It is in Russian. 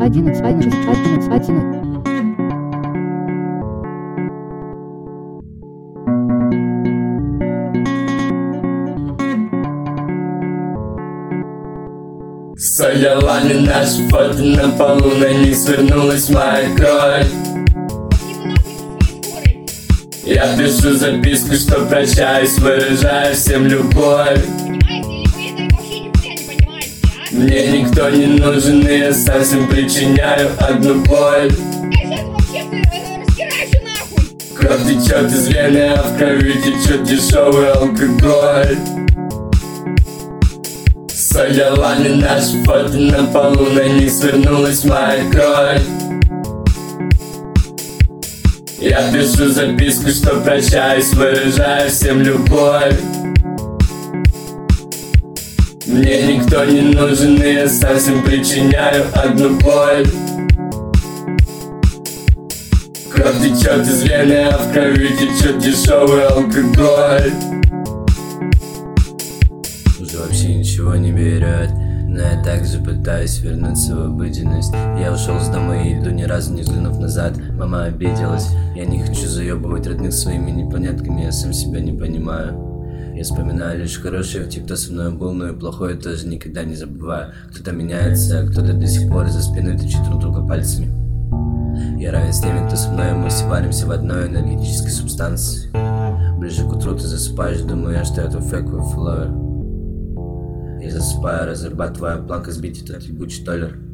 Соляла ли наше фото на полу, на них свернулась моя кровь. Я пишу записку, что прощаюсь, выражаю всем любовь. Мне никто не нужен, и я сам всем причиняю одну боль. Кровь течет из вены, а в крови течет дешевый алкоголь. Соляла ли наши фото на полу, на них свернулась моя кровь. Я пишу записку, что прощаюсь, выражаю всем любовь. Мне никто не нужен, и я сам всем причиняю одну боль. Кровь течет из вены, а в крови течет дешевый алкоголь. Уже вообще ничего не берет, но я также пытаюсь вернуться в обыденность. Я ушел с дома и иду, ни разу не взглянув назад. Мама обиделась, я не хочу заебывать родных своими непонятками, я сам себя не понимаю. Я вспоминаю лишь хорошее в тех, кто со мной был, но и плохое тоже никогда не забываю. Кто-то меняется, а кто-то до сих пор за спиной тычет друг друга пальцами. Я равен с теми, кто со мной, мы все варимся в одной энергетической субстанции. Ближе к утру ты засыпаешь, думаю, что это фейковый флоер. Я засыпаю, разрабатываю план, как сбить этот ебучий толлер.